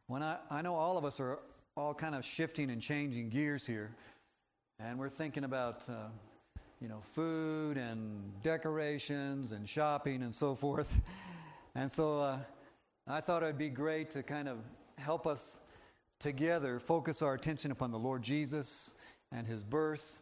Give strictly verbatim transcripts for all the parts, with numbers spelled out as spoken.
When I, I know all of us are all kind of shifting and changing gears here, and we're thinking about, uh, you know, food and decorations and shopping and so forth. And so uh, I thought it would be great to kind of help us together focus our attention upon the Lord Jesus and His birth.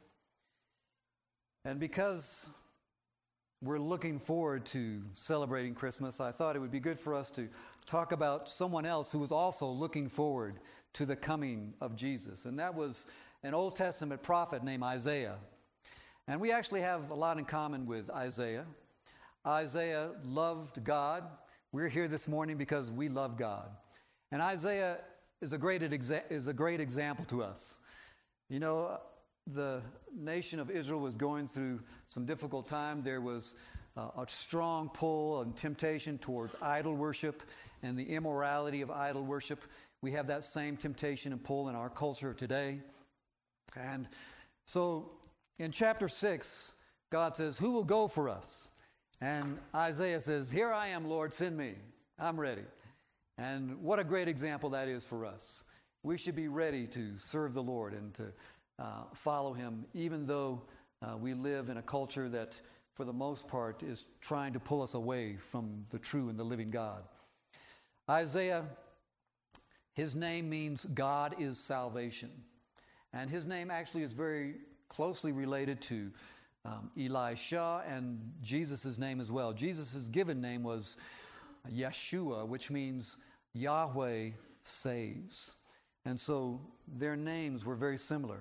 And because we're looking forward to celebrating Christmas, I thought it would be good for us to talk about someone else who was also looking forward to the coming of Jesus. And that was an Old Testament prophet named Isaiah. And we actually have a lot in common with Isaiah. Isaiah loved God. We're here this morning because we love God. And Isaiah is a great exa- is a great example to us. You know, the nation of Israel was going through some difficult time. There was uh, a strong pull and temptation towards idol worship and the immorality of idol worship. We have that same temptation and pull in our culture today. And so in chapter six, God says, "Who will go for us?" And Isaiah says, "Here I am, Lord, send me. I'm ready." And what a great example that is for us. We should be ready to serve the Lord and to uh, follow Him, even though uh, we live in a culture that, for the most part, is trying to pull us away from the true and the living God. Isaiah, his name means God is salvation. And his name actually is very closely related to um, Elisha and Jesus' name as well. Jesus' given name was Yeshua, which means Yahweh saves. And so their names were very similar.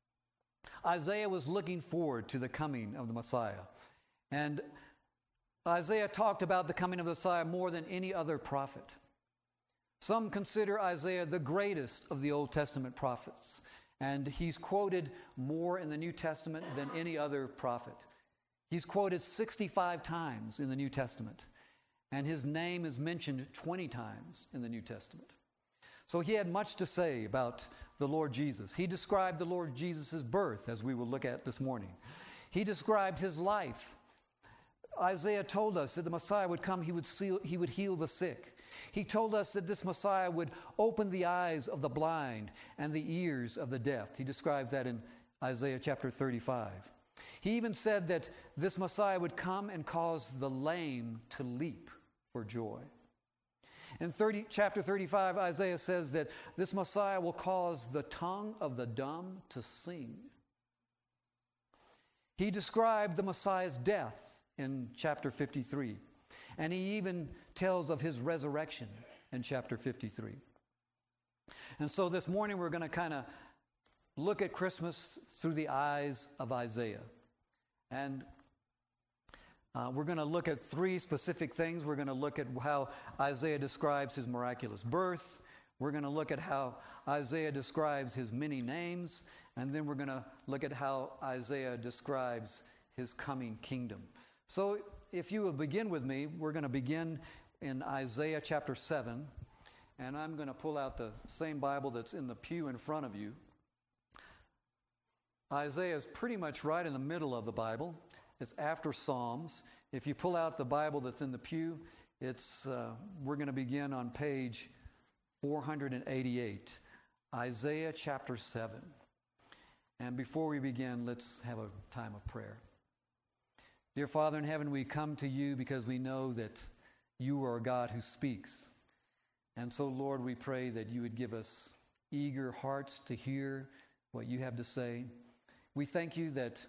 Isaiah was looking forward to the coming of the Messiah. And Isaiah talked about the coming of the Messiah more than any other prophet. Some consider Isaiah the greatest of the Old Testament prophets. And he's quoted more in the New Testament than any other prophet. He's quoted sixty-five times in the New Testament. And his name is mentioned twenty times in the New Testament. So he had much to say about the Lord Jesus. He described the Lord Jesus' birth, as we will look at this morning. He described his life. Isaiah told us that the Messiah would come, he would, seal, he would heal the sick. He told us that this Messiah would open the eyes of the blind and the ears of the deaf. He describes that in Isaiah chapter thirty-five. He even said that this Messiah would come and cause the lame to leap for joy. In thirty, chapter thirty-five, Isaiah says that this Messiah will cause the tongue of the dumb to sing. He described the Messiah's death in chapter fifty-three. And he even tells of his resurrection in chapter fifty-three. And so this morning we're going to kind of look at Christmas through the eyes of Isaiah. And uh, we're going to look at three specific things. We're going to look at how Isaiah describes his miraculous birth. We're going to look at how Isaiah describes his many names. And then we're going to look at how Isaiah describes his coming kingdom. So if you will begin with me, we're going to begin in Isaiah chapter seven. And I'm going to pull out the same Bible that's in the pew in front of you. Isaiah is pretty much right in the middle of the Bible. It's after Psalms. If you pull out the Bible that's in the pew, it's uh, we're going to begin on page four eighty-eight, Isaiah chapter seven. And before we begin, let's have a time of prayer. Dear Father in heaven, we come to you because we know that you are a God who speaks. And so, Lord, we pray that you would give us eager hearts to hear what you have to say. We thank you that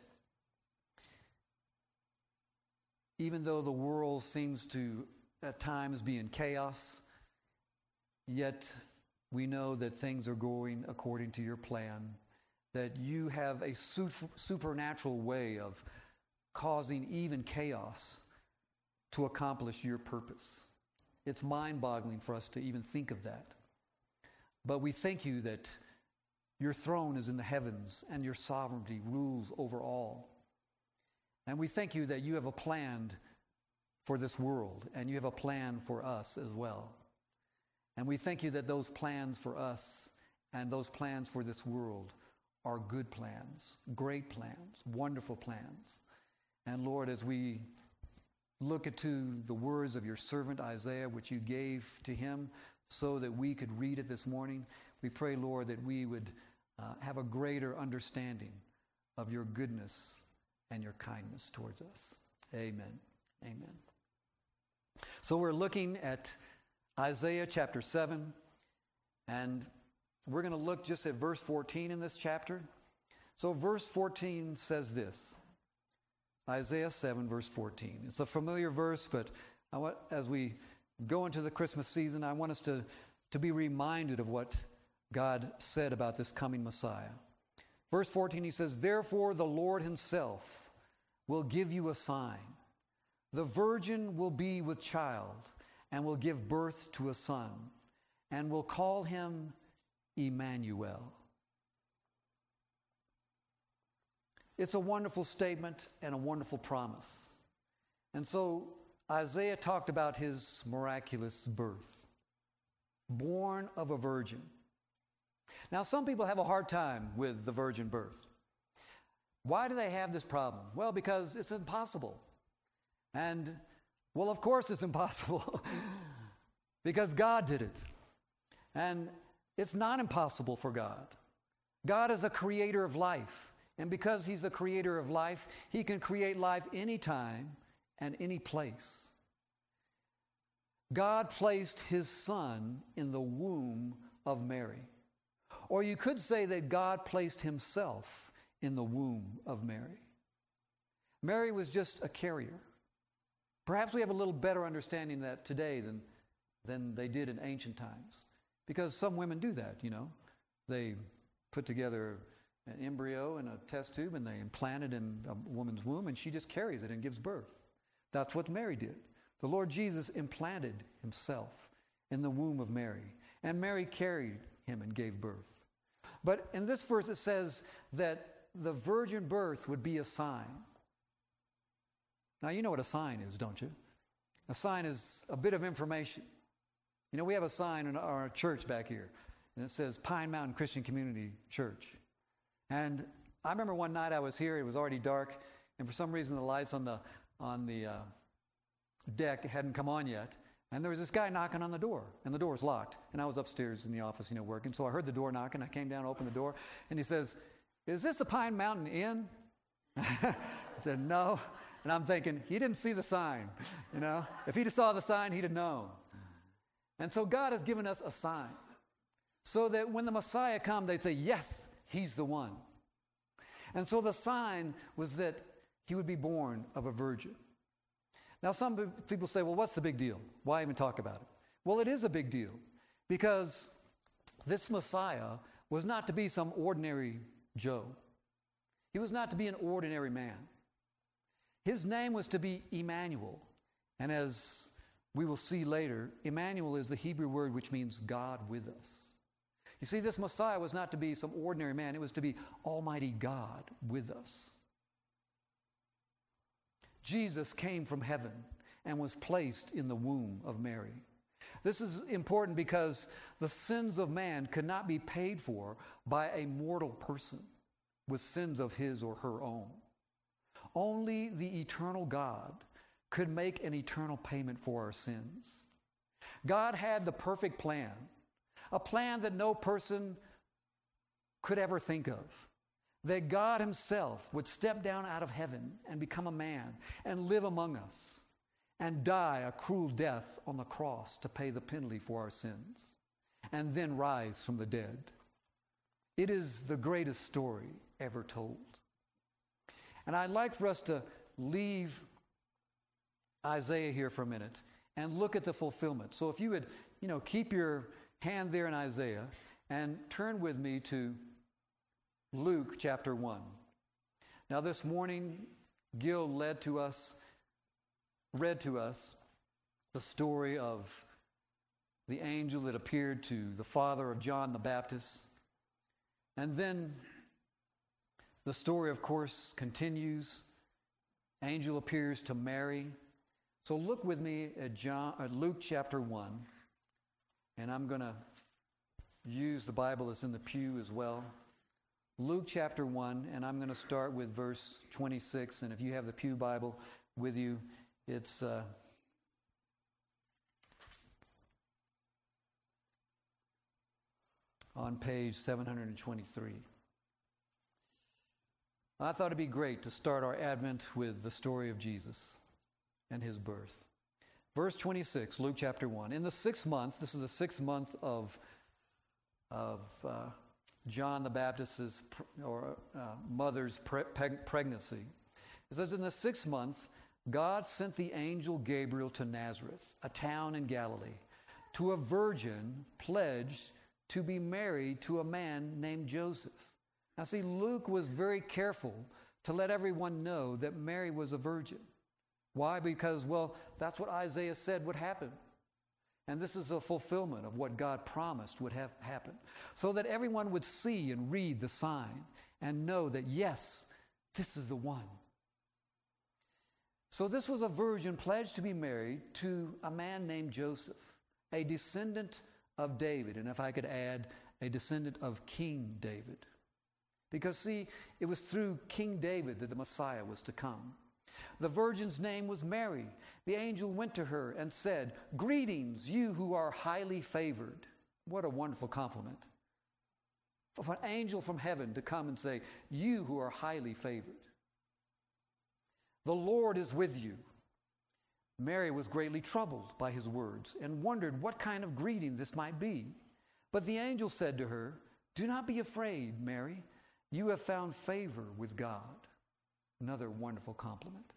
even though the world seems to at times be in chaos, yet we know that things are going according to your plan, that you have a supernatural way of causing even chaos to accomplish your purpose. It's mind-boggling for us to even think of that. But we thank you that your throne is in the heavens and your sovereignty rules over all. And we thank you that you have a plan for this world and you have a plan for us as well. And we thank you that those plans for us and those plans for this world are good plans, great plans, wonderful plans. And Lord, as we look into the words of your servant Isaiah, which you gave to him so that we could read it this morning. We pray, Lord, that we would uh, have a greater understanding of your goodness and your kindness towards us. Amen. Amen. So we're looking at Isaiah chapter seven, and we're going to look just at verse fourteen in this chapter. So verse fourteen says this. Isaiah seven, verse fourteen. It's a familiar verse, but I want, as we go into the Christmas season, I want us to, to be reminded of what God said about this coming Messiah. Verse fourteen, he says, "Therefore the Lord himself will give you a sign. The virgin will be with child and will give birth to a son, and will call him Emmanuel." It's a wonderful statement and a wonderful promise. And so Isaiah talked about his miraculous birth, born of a virgin. Now, some people have a hard time with the virgin birth. Why do they have this problem? Well, because it's impossible. And, well, of course it's impossible because God did it. And it's not impossible for God. God is a creator of life. And because he's the creator of life, he can create life anytime and any place. God placed his son in the womb of Mary. Or you could say that God placed himself in the womb of Mary. Mary was just a carrier. Perhaps we have a little better understanding of that today than, than they did in ancient times. Because some women do that, you know. They put together an embryo in a test tube and they implant it in a woman's womb, and she just carries it and gives birth. That's what Mary did. The Lord Jesus implanted himself in the womb of Mary, and Mary carried him and gave birth. But in this verse it says that the virgin birth would be a sign. Now you know what a sign is, don't you? A sign is a bit of information. You know, we have a sign in our church back here, and it says Pine Mountain Christian Community Church. And I remember one night I was here, it was already dark, and for some reason the lights on the on the uh, deck hadn't come on yet. And there was this guy knocking on the door, and the door was locked. And I was upstairs in the office, you know, working. So I heard the door knocking. I came down, opened the door, and he says, "Is this the Pine Mountain Inn?" I said, "No." And I'm thinking, he didn't see the sign, you know. If he'd have saw the sign, he'd have known. And so God has given us a sign, so that when the Messiah comes, they'd say, "Yes, he's the one." And so the sign was that he would be born of a virgin. Now, some people say, well, what's the big deal? Why even talk about it? Well, it is a big deal because this Messiah was not to be some ordinary Joe. He was not to be an ordinary man. His name was to be Emmanuel. And as we will see later, Emmanuel is the Hebrew word which means God with us. You see, this Messiah was not to be some ordinary man. It was to be Almighty God with us. Jesus came from heaven and was placed in the womb of Mary. This is important because the sins of man could not be paid for by a mortal person with sins of his or her own. Only the eternal God could make an eternal payment for our sins. God had the perfect plan, a plan that no person could ever think of. That God himself would step down out of heaven and become a man and live among us and die a cruel death on the cross to pay the penalty for our sins and then rise from the dead. It is the greatest story ever told. And I'd like for us to leave Isaiah here for a minute and look at the fulfillment. So if you would, you know, keep your hand there in Isaiah and turn with me to Luke chapter one. Now this morning, Gil led to us, read to us the story of the angel that appeared to the father of John the Baptist. And then the story, of course, continues. Angel appears to Mary. So look with me at John, at Luke chapter one. And I'm going to use the Bible that's in the pew as well. Luke chapter one, and I'm going to start with verse twenty-six. And if you have the Pew Bible with you, it's uh, on page seven hundred twenty-three. I thought it'd be great to start our Advent with the story of Jesus and his birth. Verse twenty-six, Luke chapter one. In the sixth month, this is the sixth month of, of uh, John the Baptist's or uh, mother's pre- pregnancy. It says, in the sixth month, God sent the angel Gabriel to Nazareth, a town in Galilee, to a virgin pledged to be married to a man named Joseph. Now see, Luke was very careful to let everyone know that Mary was a virgin. Why? Because, well, that's what Isaiah said would happen. And this is a fulfillment of what God promised would have happened. So that everyone would see and read the sign and know that, yes, this is the one. So this was a virgin pledged to be married to a man named Joseph, a descendant of David. And if I could add, a descendant of King David. Because, see, it was through King David that the Messiah was to come. The virgin's name was Mary. The angel went to her and said, "Greetings, you who are highly favored." What a wonderful compliment. For an angel from heaven to come and say, "You who are highly favored. The Lord is with you." Mary was greatly troubled by his words and wondered what kind of greeting this might be. But the angel said to her, "Do not be afraid, Mary. You have found favor with God." Another wonderful compliment.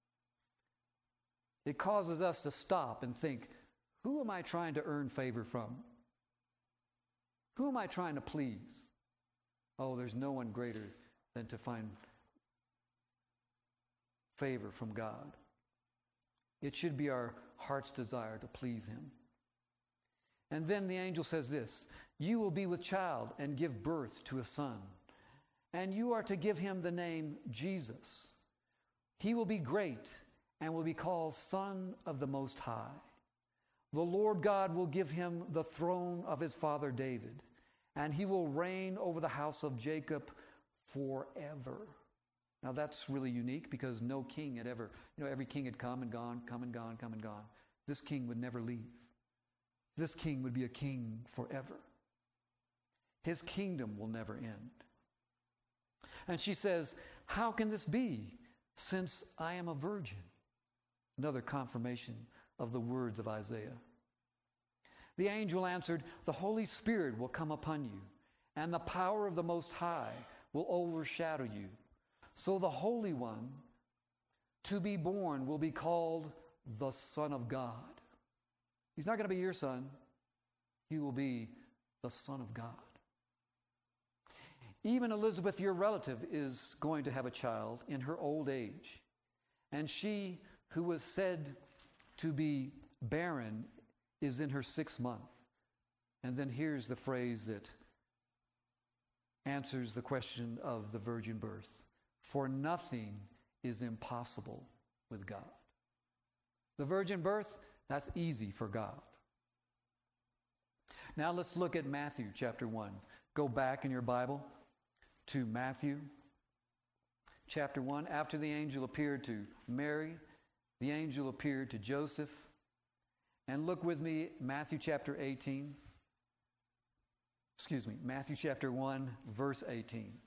It causes us to stop and think, who am I trying to earn favor from? Who am I trying to please? Oh, there's no one greater than to find favor from God. It should be our heart's desire to please him. And then the angel says this, "You will be with child and give birth to a son. And you are to give him the name Jesus. He will be great and will be called Son of the Most High. The Lord God will give him the throne of his father David, and he will reign over the house of Jacob forever." Now that's really unique because no king had ever, you know, every king had come and gone, come and gone, come and gone. This king would never leave. This king would be a king forever. His kingdom will never end. And she says, "How can this be, since I am a virgin?" Another confirmation of the words of Isaiah. The angel answered, "The Holy Spirit will come upon you, and the power of the Most High will overshadow you. So the Holy One to be born will be called the Son of God." He's not going to be your son. He will be the Son of God. Even Elizabeth, your relative, is going to have a child in her old age. And she, who was said to be barren, is in her sixth month. And then here's the phrase that answers the question of the virgin birth. For nothing is impossible with God. The virgin birth, that's easy for God. Now let's look at Matthew chapter one. Go back in your Bible to Matthew chapter one. After the angel appeared to Mary, the angel appeared to Joseph. And look with me, Matthew chapter eighteen. Excuse me, Matthew chapter one, verse eighteen.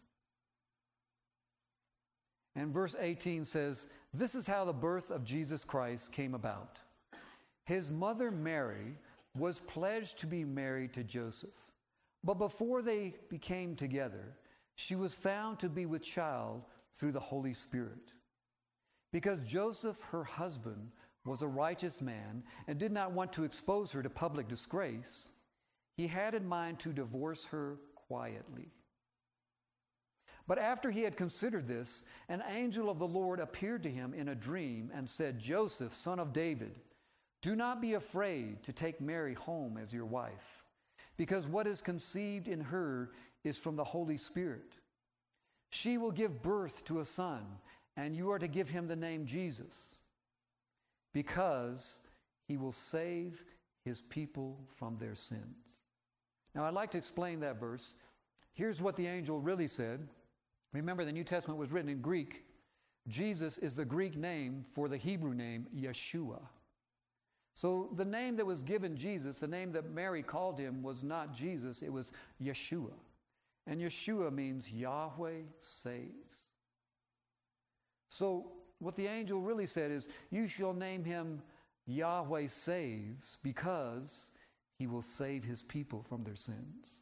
And verse eighteen says, "This is how the birth of Jesus Christ came about. His mother Mary was pledged to be married to Joseph. But before they became together, she was found to be with child through the Holy Spirit. Because Joseph, her husband, was a righteous man and did not want to expose her to public disgrace, he had in mind to divorce her quietly. But after he had considered this, an angel of the Lord appeared to him in a dream and said, 'Joseph, son of David, do not be afraid to take Mary home as your wife, because what is conceived in her is from the Holy Spirit. She will give birth to a son, and you are to give him the name Jesus, because he will save his people from their sins.'" Now, I'd like to explain that verse. Here's what the angel really said. Remember, the New Testament was written in Greek. Jesus is the Greek name for the Hebrew name Yeshua. So the name that was given Jesus, the name that Mary called him, was not Jesus, it was Yeshua. And Yeshua means Yahweh saves. So what the angel really said is, you shall name him Yahweh saves, because he will save his people from their sins.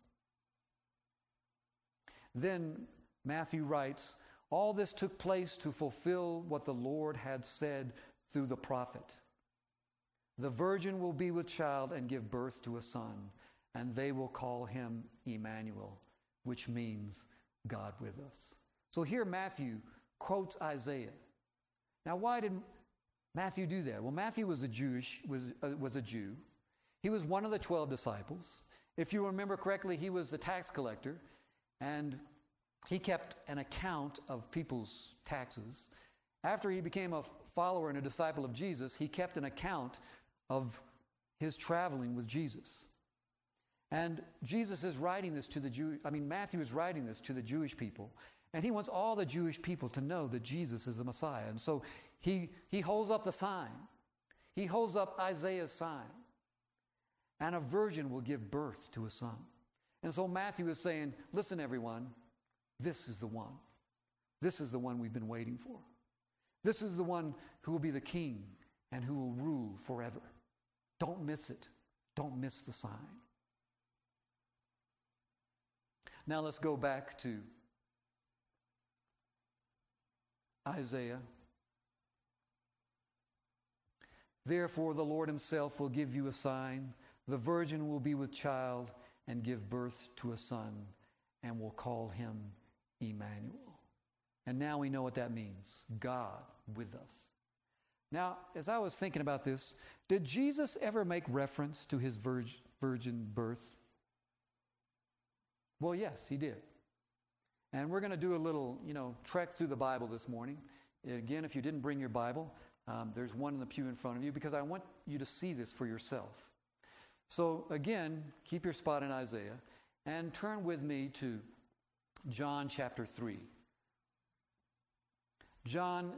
Then Matthew writes, all this took place to fulfill what the Lord had said through the prophet. The virgin will be with child and give birth to a son, and they will call him Emmanuel, which means God with us. So here Matthew quotes Isaiah. Now, why did Matthew do that? Well, Matthew was a Jewish was uh, was a Jew. He was one of the twelve disciples. If you remember correctly, he was the tax collector, and he kept an account of people's taxes. After he became a follower and a disciple of Jesus, he kept an account of his traveling with Jesus. And Jesus is writing this to the Jew. I mean, Matthew is writing this to the Jewish people, and he wants all the Jewish people to know that Jesus is the Messiah. And so he he holds up the sign. He holds up Isaiah's sign. And a virgin will give birth to a son. And so Matthew is saying, listen, everyone, this is the one. This is the one we've been waiting for. This is the one who will be the king and who will rule forever. Don't miss it. Don't miss the sign. Now let's go back to Isaiah. Therefore, the Lord himself will give you a sign. The virgin will be with child and give birth to a son, and will call him Emmanuel. And now we know what that means. God with us. Now, as I was thinking about this, did Jesus ever make reference to his virgin, virgin birth? Well, yes, he did. And we're going to do a little, you know, trek through the Bible this morning. Again, if you didn't bring your Bible, um, there's one in the pew in front of you, because I want you to see this for yourself. So again, keep your spot in Isaiah and turn with me to John chapter three. John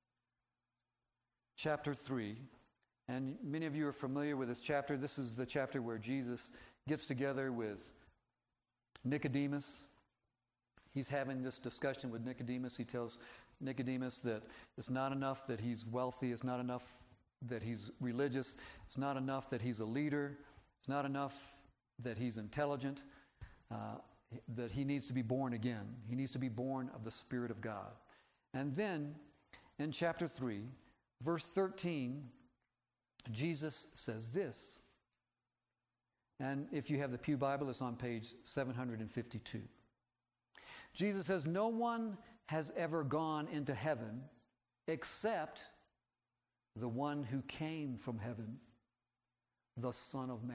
chapter three, and many of you are familiar with this chapter. This is the chapter where Jesus gets together with Nicodemus. He's having this discussion with Nicodemus. He tells Nicodemus that it's not enough that he's wealthy. It's not enough that he's religious. It's not enough that he's a leader. It's not enough that he's intelligent. Uh, that he needs to be born again. He needs to be born of the Spirit of God. And then in chapter three, verse thirteen, Jesus says this. And if you have the Pew Bible, it's on page seven hundred fifty-two. Jesus says, no one has ever gone into heaven except the one who came from heaven, the Son of Man.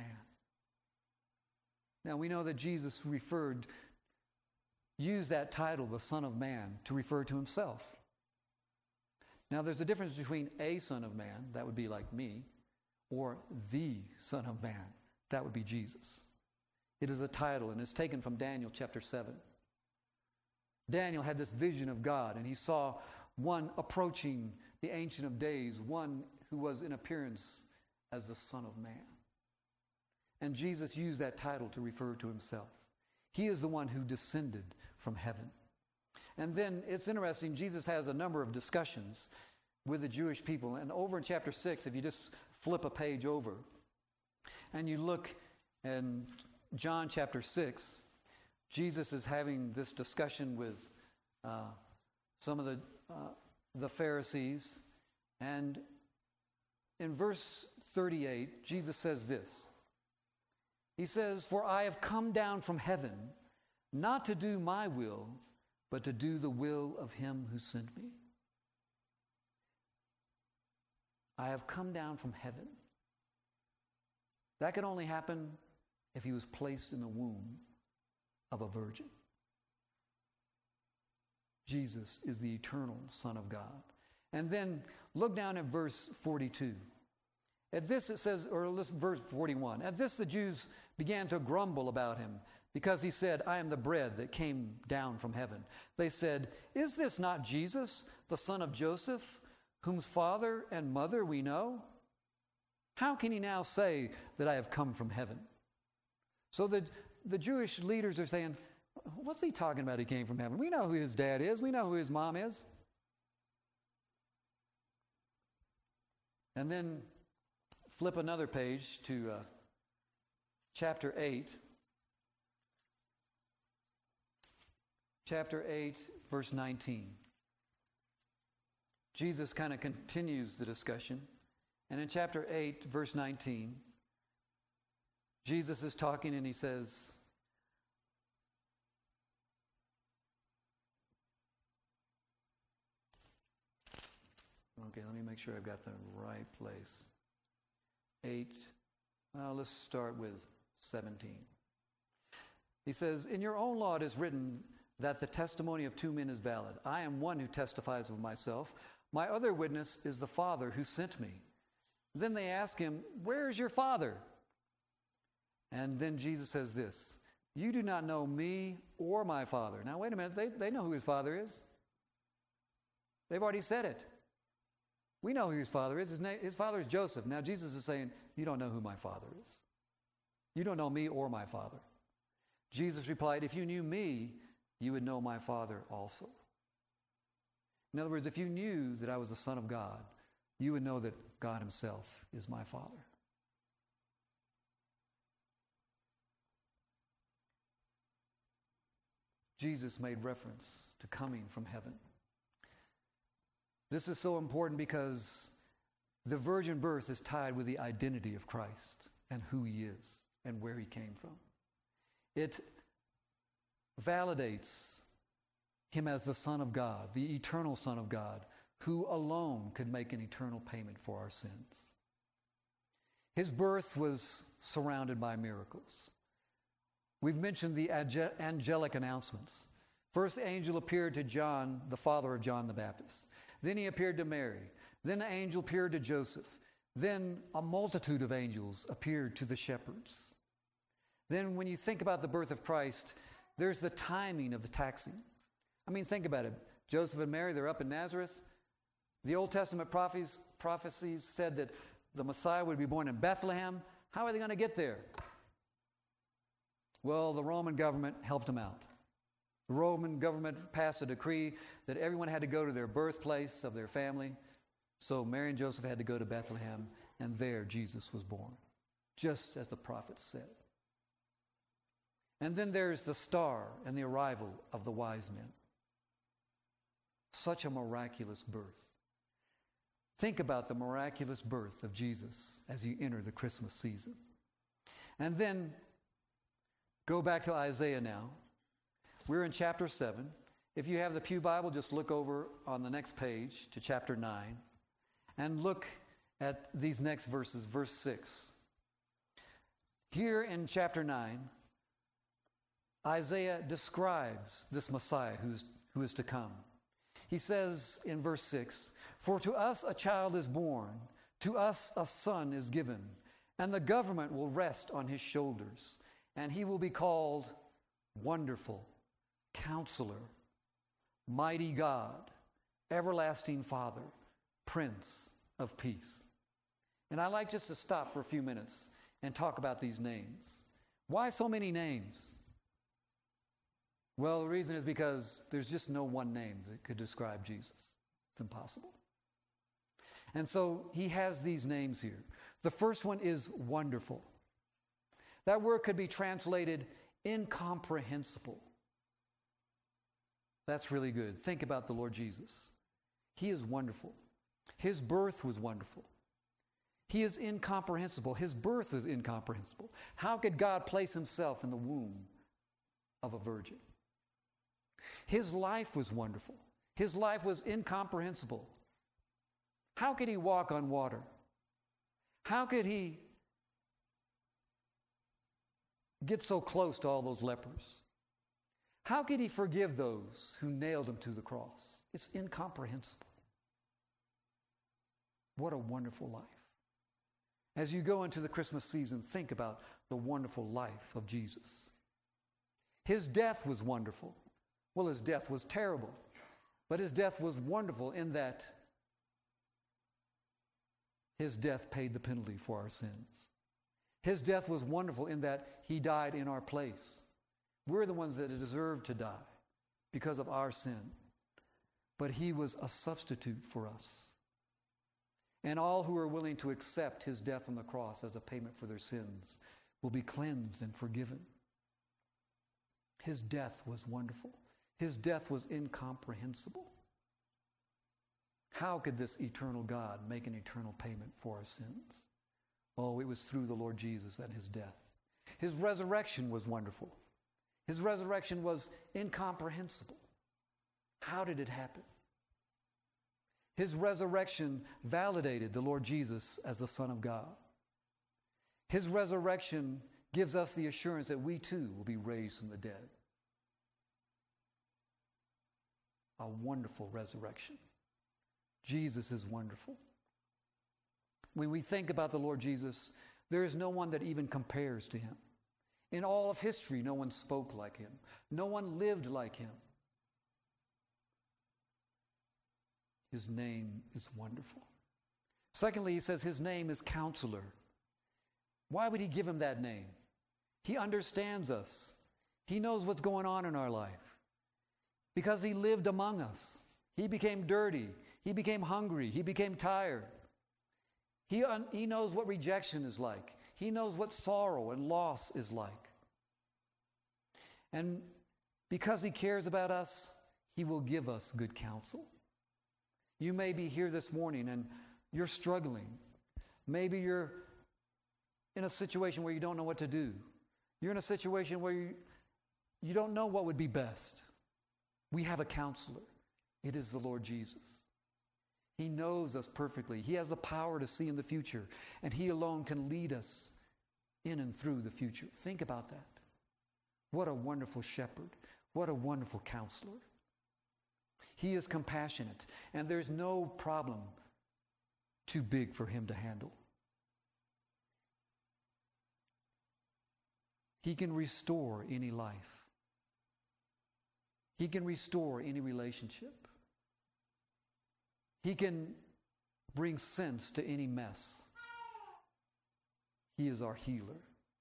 Now we know that Jesus referred, used that title, the Son of Man, to refer to himself. Now there's a difference between a Son of Man, that would be like me, or the Son of Man, that would be Jesus. It is a title, and it's taken from Daniel chapter seven. Daniel had this vision of God, and he saw one approaching the Ancient of Days, one who was in appearance as the Son of Man. And Jesus used that title to refer to himself. He is the one who descended from heaven. And then it's interesting, Jesus has a number of discussions with the Jewish people. And over in chapter six, if you just flip a page over and you look in John chapter six, Jesus is having this discussion with uh, some of the, uh, the Pharisees. And in verse thirty-eight, Jesus says this. He says, for I have come down from heaven, not to do my will, but to do the will of him who sent me. I have come down from heaven. That could only happen if he was placed in the womb of a virgin. Jesus is the eternal Son of God. And then look down at verse forty-two. At this it says, or listen, verse forty-one. At this the Jews began to grumble about him, because he said, I am the bread that came down from heaven. They said, is this not Jesus, the son of Joseph, whose father and mother we know? How can he now say that I have come from heaven? So the, the Jewish leaders are saying, what's he talking about he came from heaven? We know who his dad is. We know who his mom is. And then flip another page to uh, chapter eight. Chapter eight, verse nineteen. Jesus kind of continues the discussion. And in chapter eight, verse nineteen, Jesus is talking and he says, okay, let me make sure I've got the right place. eight, well, let's start with seventeen. He says, in your own law it is written that the testimony of two men is valid. I am one who testifies of myself. My other witness is the Father who sent me. Then they ask him, where is your Father? And then Jesus says this, you do not know me or my Father. Now, wait a minute. They, they know who his Father is. They've already said it. We know who his Father is. His, name, his Father is Joseph. Now, Jesus is saying, you don't know who my Father is. You don't know me or my Father. Jesus replied, if you knew me, you would know my Father also. In other words, if you knew that I was the Son of God, you would know that God himself is my Father. Jesus made reference to coming from heaven. This is so important because the virgin birth is tied with the identity of Christ and who he is and where he came from. It validates him as the Son of God, the eternal Son of God, who alone could make an eternal payment for our sins. His birth was surrounded by miracles. We've mentioned the angelic announcements. First, the angel appeared to John, the father of John the Baptist. Then he appeared to Mary. Then the angel appeared to Joseph. Then a multitude of angels appeared to the shepherds. Then when you think about the birth of Christ, there's the timing of the taxing. I mean, think about it. Joseph and Mary, they're up in Nazareth. The Old Testament prophecies, prophecies said that the Messiah would be born in Bethlehem. How are they going to get there? Well, the Roman government helped them out. The Roman government passed a decree that everyone had to go to their birthplace of their family. So Mary and Joseph had to go to Bethlehem, and there Jesus was born, just as the prophets said. And then there's the star and the arrival of the wise men. Such a miraculous birth. Think about the miraculous birth of Jesus as you enter the Christmas season. And then go back to Isaiah now. We're in chapter seven. If you have the Pew Bible, just look over on the next page to chapter nine and look at these next verses, verse six. Here in chapter nine, Isaiah describes this Messiah who's, who is to come. He says in verse six, for to us a child is born, to us a son is given, and the government will rest on his shoulders, and he will be called Wonderful, Counselor, Mighty God, Everlasting Father, Prince of Peace. And I'd like just to stop for a few minutes and talk about these names. Why so many names? Well, the reason is because there's just no one name that could describe Jesus. It's impossible. And so he has these names here. The first one is Wonderful. That word could be translated incomprehensible. That's really good. Think about the Lord Jesus. He is wonderful. His birth was wonderful. He is incomprehensible. His birth was incomprehensible. How could God place himself in the womb of a virgin? His life was wonderful. His life was incomprehensible. How could he walk on water? How could he get so close to all those lepers? How could he forgive those who nailed him to the cross? It's incomprehensible. What a wonderful life. As you go into the Christmas season, think about the wonderful life of Jesus. His death was wonderful. Well, his death was terrible, but his death was wonderful in that His death paid the penalty for our sins. His death was wonderful in that He died in our place. We're the ones that deserve to die because of our sin. But He was a substitute for us. And all who are willing to accept His death on the cross as a payment for their sins will be cleansed and forgiven. His death was wonderful. His death was incomprehensible. How could this eternal God make an eternal payment for our sins? Oh, it was through the Lord Jesus and His death. His resurrection was wonderful. His resurrection was incomprehensible. How did it happen? His resurrection validated the Lord Jesus as the Son of God. His resurrection gives us the assurance that we too will be raised from the dead. A wonderful resurrection. Jesus is wonderful. When we think about the Lord Jesus, there is no one that even compares to Him. In all of history, no one spoke like Him. No one lived like Him. His name is wonderful. Secondly, He says His name is Counselor. Why would He give Him that name? He understands us. He knows what's going on in our life. Because He lived among us. He became dirty. He became hungry. He became tired. He, un- he knows what rejection is like. He knows what sorrow and loss is like. And because He cares about us, He will give us good counsel. You may be here this morning and you're struggling. Maybe you're in a situation where you don't know what to do. You're in a situation where you, you don't know what would be best. We have a counselor. It is the Lord Jesus. He knows us perfectly. He has the power to see in the future, and He alone can lead us in and through the future. Think about that. What a wonderful shepherd. What a wonderful counselor. He is compassionate, and there's no problem too big for Him to handle. He can restore any life. He can restore any relationship. He can bring sense to any mess. He is our healer.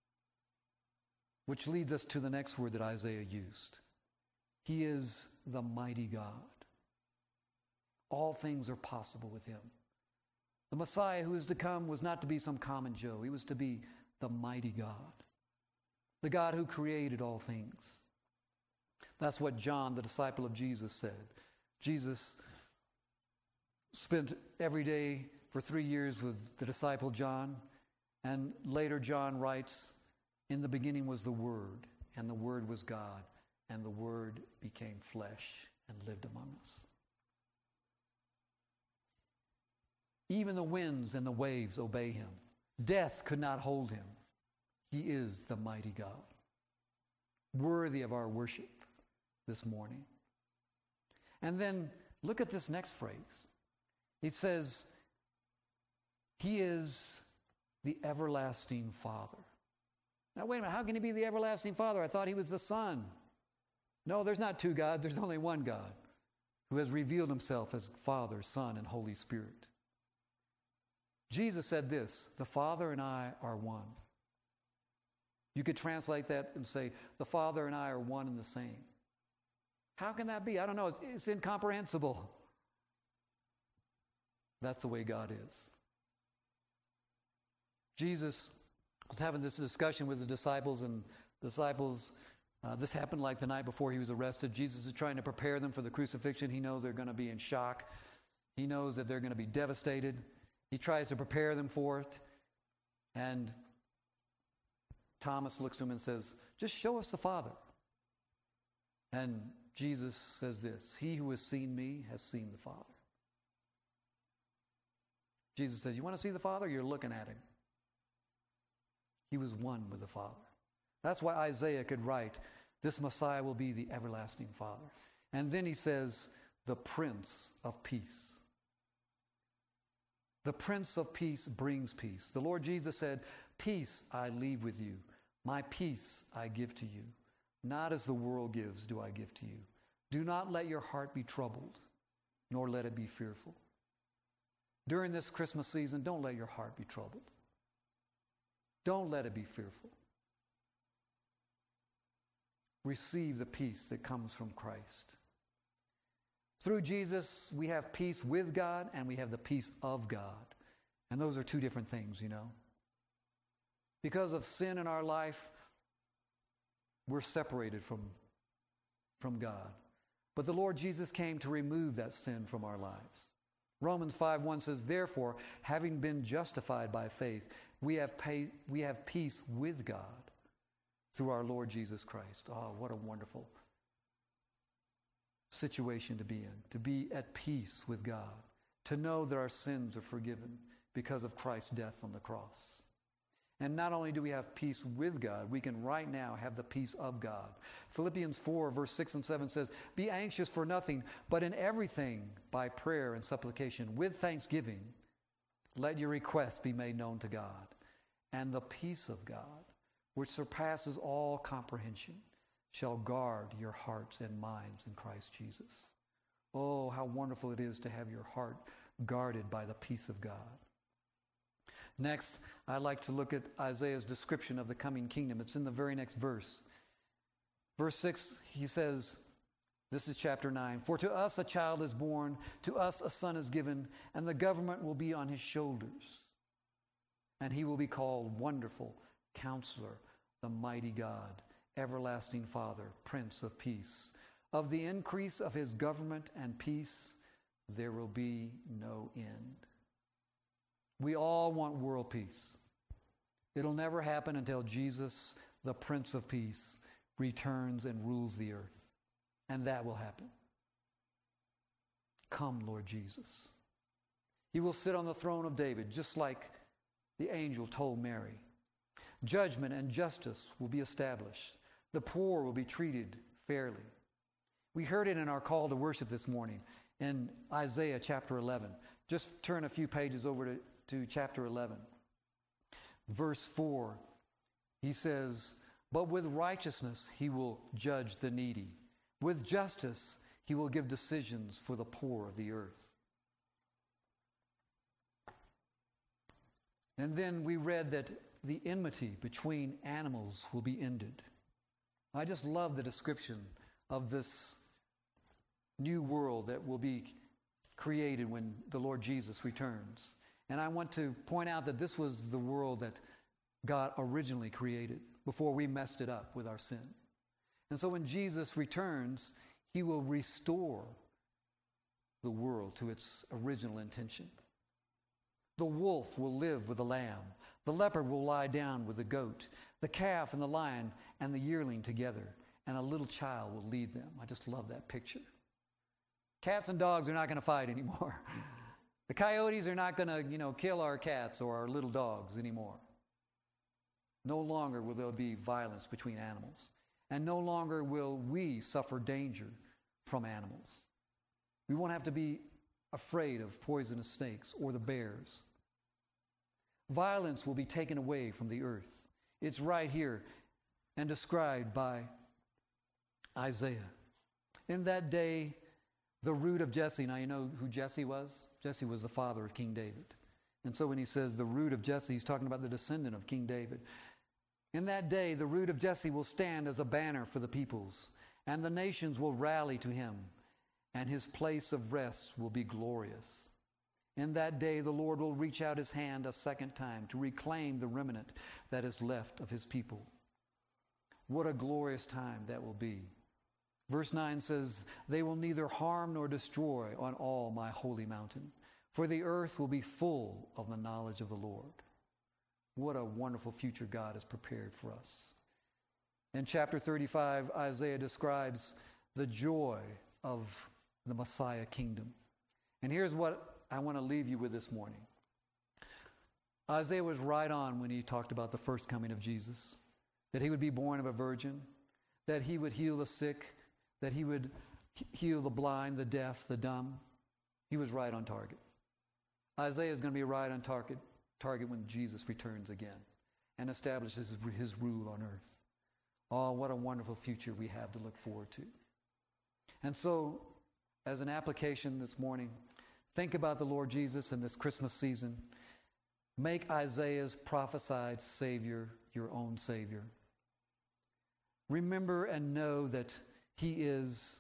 Which leads us to the next word that Isaiah used. He is the mighty God. All things are possible with Him. The Messiah who is to come was not to be some common Joe. He was to be the mighty God. The God who created all things. That's what John, the disciple of Jesus, said. Jesus spent every day for three years with the disciple John. And later John writes, in the beginning was the Word, and the Word was God, and the Word became flesh and lived among us. Even the winds and the waves obey Him. Death could not hold Him. He is the mighty God, worthy of our worship this morning. And then look at this next phrase. It says, He is the everlasting Father. Now wait a minute, how can He be the everlasting Father? I thought He was the Son. No, there's not two gods, there's only one God who has revealed Himself as Father, Son, and Holy Spirit. Jesus said this, the Father and I are one. You could translate that and say, the Father and I are one and the same. How can that be? I don't know. It's, it's incomprehensible. That's the way God is. Jesus was having this discussion with the disciples, and the disciples, uh, this happened like the night before He was arrested. Jesus is trying to prepare them for the crucifixion. He knows they're going to be in shock. He knows that they're going to be devastated. He tries to prepare them for it. And Thomas looks to Him and says, just show us the Father. And Jesus says this, He who has seen me has seen the Father. Jesus says, you want to see the Father? You're looking at Him. He was one with the Father. That's why Isaiah could write, this Messiah will be the everlasting Father. And then he says, the Prince of Peace. The Prince of Peace brings peace. The Lord Jesus said, peace I leave with you. My peace I give to you. Not as the world gives do I give to you. Do not let your heart be troubled, nor let it be fearful. During this Christmas season, don't let your heart be troubled. Don't let it be fearful. Receive the peace that comes from Christ. Through Jesus, we have peace with God and we have the peace of God. And those are two different things, you know. Because of sin in our life, we're separated from, from God. But the Lord Jesus came to remove that sin from our lives. Romans five one says, therefore, having been justified by faith, we have, pay, we have peace with God through our Lord Jesus Christ. Oh, what a wonderful situation to be in, to be at peace with God, to know that our sins are forgiven because of Christ's death on the cross. And not only do we have peace with God, we can right now have the peace of God. Philippians four, verse six and seven says, be anxious for nothing, but in everything by prayer and supplication with thanksgiving, let your requests be made known to God. And the peace of God, which surpasses all comprehension, shall guard your hearts and minds in Christ Jesus. Oh, how wonderful it is to have your heart guarded by the peace of God. Next, I'd like to look at Isaiah's description of the coming kingdom. It's in the very next verse. Verse six, he says, this is chapter nine, for to us a child is born, to us a son is given, and the government will be on his shoulders. And he will be called Wonderful Counselor, the Mighty God, Everlasting Father, Prince of Peace. Of the increase of his government and peace, there will be no end. We all want world peace. It'll never happen until Jesus, the Prince of Peace, returns and rules the earth. And that will happen. Come, Lord Jesus. He will sit on the throne of David, just like the angel told Mary. Judgment and justice will be established. The poor will be treated fairly. We heard it in our call to worship this morning in Isaiah chapter eleven. Just turn a few pages over to, to chapter eleven. Verse four, he says, but with righteousness he will judge the needy. With justice he will give decisions for the poor of the earth. And then we read that the enmity between animals will be ended. I just love the description of this new world that will be created when the Lord Jesus returns. And I want to point out that this was the world that God originally created before we messed it up with our sin. And so when Jesus returns, he will restore the world to its original intention. The wolf will live with the lamb. The leopard will lie down with the goat. The calf and the lion and the yearling together. And a little child will lead them. I just love that picture. Cats and dogs are not going to fight anymore. The coyotes are not going to, you know, kill our cats or our little dogs anymore. No longer will there be violence between animals. And no longer will we suffer danger from animals. We won't have to be afraid of poisonous snakes or the bears. Violence will be taken away from the earth. It's right here and described by Isaiah. In that day, the root of Jesse, now you know who Jesse was? Jesse was the father of King David. And so when he says the root of Jesse, he's talking about the descendant of King David. In that day, the root of Jesse will stand as a banner for the peoples, and the nations will rally to him, and his place of rest will be glorious. In that day, the Lord will reach out his hand a second time to reclaim the remnant that is left of his people. What a glorious time that will be. Verse nine says, they will neither harm nor destroy on all my holy mountain, for the earth will be full of the knowledge of the Lord. What a wonderful future God has prepared for us. In chapter thirty-five, Isaiah describes the joy of the Messiah kingdom. And here's what I want to leave you with this morning. Isaiah was right on when he talked about the first coming of Jesus, that he would be born of a virgin, that he would heal the sick, that he would heal the blind, the deaf, the dumb. He was right on target. Isaiah is going to be right on target, target when Jesus returns again and establishes his rule on earth. Oh, what a wonderful future we have to look forward to. And so, as an application this morning, Think about the Lord Jesus in this Christmas season. Make Isaiah's prophesied Savior your own Savior. Remember and know that He is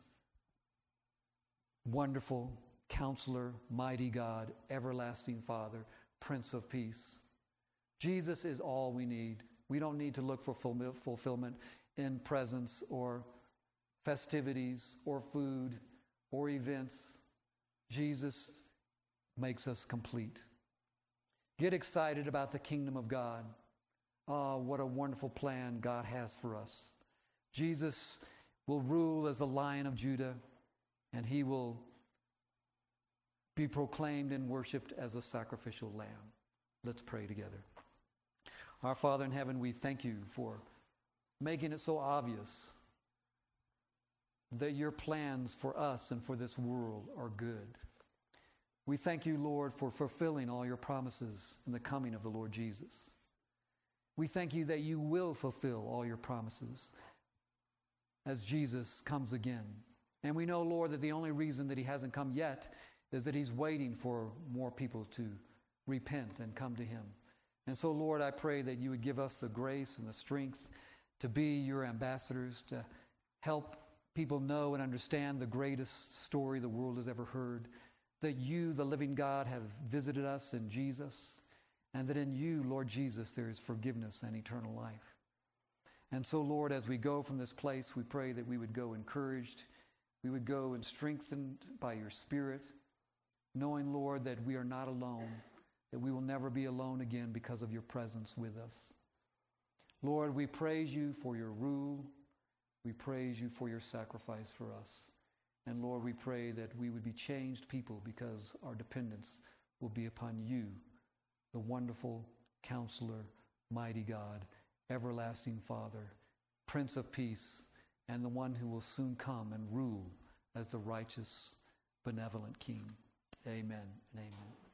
wonderful, Counselor, mighty God, everlasting Father, Prince of Peace. Jesus is all we need. We don't need to look for fulfillment in presents or festivities or food or events. Jesus makes us complete. Get excited about the kingdom of God. Oh, what a wonderful plan God has for us. Jesus will rule as the Lion of Judah, and He will be proclaimed and worshiped as a sacrificial lamb. Let's pray together. Our Father in heaven, we thank you for making it so obvious that your plans for us and for this world are good. We thank you, Lord, for fulfilling all your promises in the coming of the Lord Jesus. We thank you that you will fulfill all your promises as Jesus comes again. And we know, Lord, that the only reason that He hasn't come yet is that He's waiting for more people to repent and come to Him. And so, Lord, I pray that you would give us the grace and the strength to be your ambassadors, to help people know and understand the greatest story the world has ever heard, that you, the living God, have visited us in Jesus, and that in you, Lord Jesus, there is forgiveness and eternal life. And so, Lord, as we go from this place, we pray that we would go encouraged, we would go and strengthened by your Spirit, knowing, Lord, that we are not alone, that we will never be alone again because of your presence with us. Lord, we praise you for your rule. We praise you for your sacrifice for us. And Lord, we pray that we would be changed people because our dependence will be upon you, the wonderful Counselor, mighty God, everlasting Father, Prince of Peace, and the one who will soon come and rule as the righteous, benevolent King. Amen and amen.